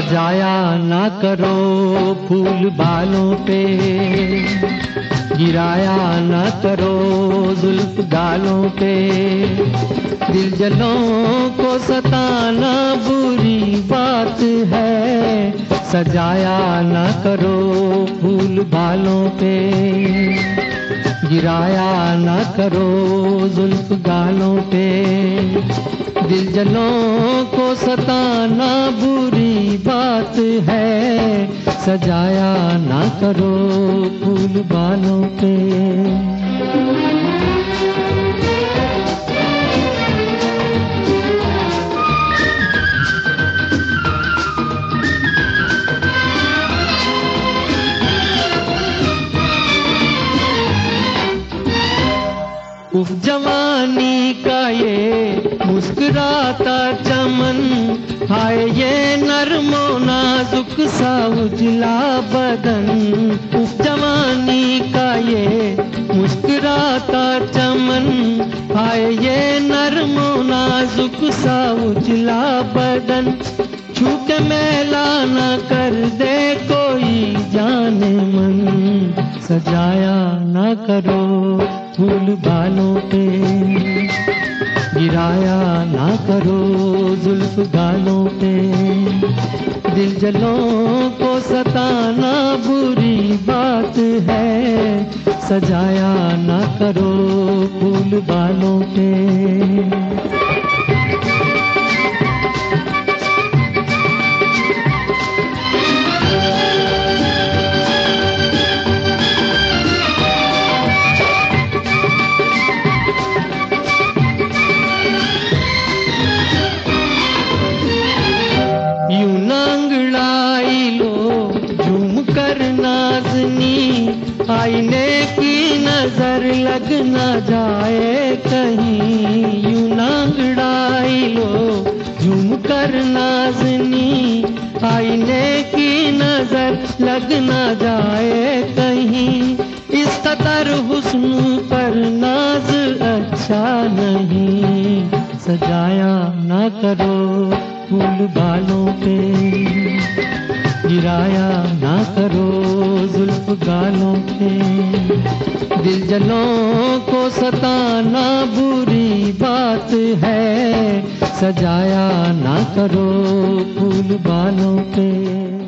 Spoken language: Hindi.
सजाया ना करो फूल बालों पे, गिराया ना करो जुल्फ गालों पे। दिल जलों को सताना बुरी बात है, सजाया ना करो फूल बालों पे, गिराया ना करो जुल्फ गालों पे। दिल जलों को सताना बुरी बात है, सजाया ना करो फूल बालों पे। उफ जवानी का ये मुस्कुराता चमन, हाय ये नरमो नाजुक सा उजला बदन। उफ जवानी का ये मुस्कुराता चमन, हाय ये नरमो नाजुक सा उजला बदन। छू के मैला न कर दे कोई जाने मन, सजाया ना करो फूल बालों पे, गिराया ना करो जुल्फ गालों पे। दिल जलों को सताना बुरी बात है, सजाया ना करो फूल बालों पे। आईने की नजर लग न जाए कहीं, यूं नांगड़ाई लो झूम कर नाज़नी। आईने की नजर लग न जाए कहीं, इस कदर हुस्न पर नाज अच्छा नहीं, सजाया ना करो फूल बालों पे, गिराया ना करो जुल्फ गालों पे। दिल जलों को सताना बुरी बात है, सजाया ना करो फूल बालों पे।